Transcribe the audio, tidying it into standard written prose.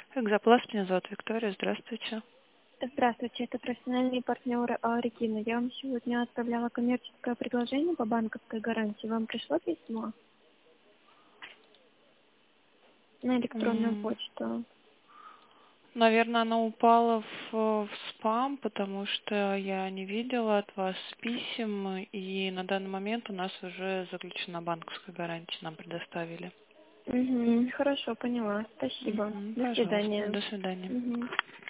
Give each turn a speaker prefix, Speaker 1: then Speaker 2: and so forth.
Speaker 1: Экзопласт, меня зовут Виктория, здравствуйте.
Speaker 2: Здравствуйте, это профессиональный партнер Регина. Я вам сегодня отправляла коммерческое предложение по банковской гарантии. Вам пришло письмо на электронную почту?
Speaker 1: Наверное, она упала в спам, потому что я не видела от вас писем, и на данный момент у нас уже заключена банковская гарантия, нам предоставили.
Speaker 2: Хорошо, поняла. Спасибо. До
Speaker 1: Пожалуйста,
Speaker 2: свидания.
Speaker 1: до свидания.
Speaker 2: Мгм.